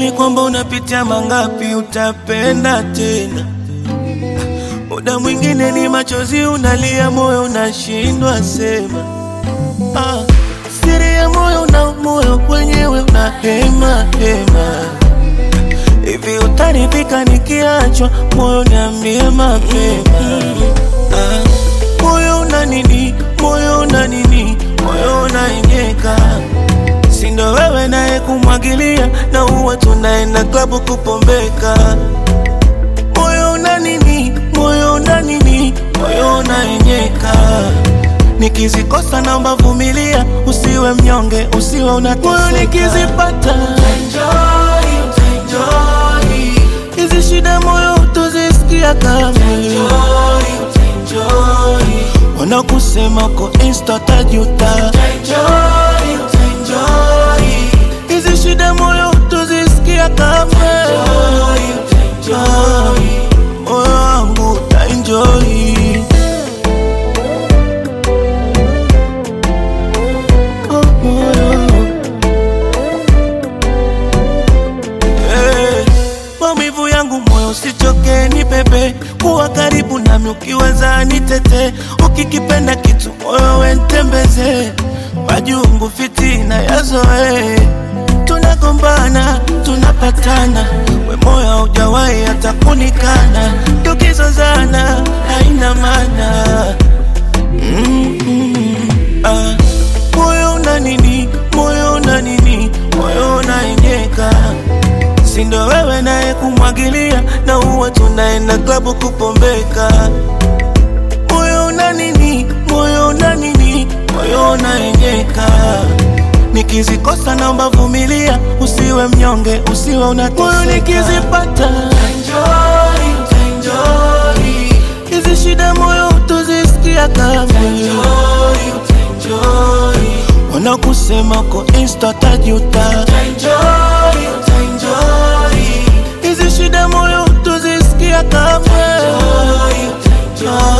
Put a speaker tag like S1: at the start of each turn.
S1: Uoni kwamba unapitia mangapi utapenda tena? Muda mwingine ni machozi unalia, moyo unashindwa sema. Siri ya moyo na moyo wenyewe unahema hema. Hivi utanifika nikiachwa, moyo niambie mapema. Moyo una nini, moyo una nini, moyo unaenyeka. Sindo wewe nae kumwagilia, na uwa tunaenda klabu kupombeka. Moyo una nini, moyo una nini, moyo unaenyeka. Nikizikosa naomba vumilia, usiwe mnyonge, usiwe unateseka. Moyo nikizipata enjoy, enjoy. Hizi shida moyo utozisikia kamwe. Enjoy, enjoy. Wanakusema ko insta tajuta. Enjoy, enjoy. Hizi shida moyo utozisikia kamwe. Enjoy, enjoy. Moyo wangu utaenjoy. Maumivu yangu moyo usichoke ni pepe. Kuwa karibu nami ukiweza nitete. Ukikipenda kitu moyo wentembeze. Majungu fitina yazoe. Tunagombana, tunapatana. We moyo haujawahi hata kunikana. Tukizozana, haina maana. Moyo una nini, moyo una nini, moyo unaenyeka. Sindo wewe nae kumwagilia, na uwa tunaenda klabu kupombeka. Moyo una nini, moyo una nini, moyo unaenyeka. Nikizikosa naomba vumilia, usiwe mnyonge, usiwe unateseka. Moyo nikizipata enjoy, enjoy. Hizi shida moyo utozisikia kamwe. Enjoy, enjoy. Wanakusema ko insta tajuta. Enjoy, enjoy. Hizi shida moyo utozisikia kamwe. Enjoy, enjoy.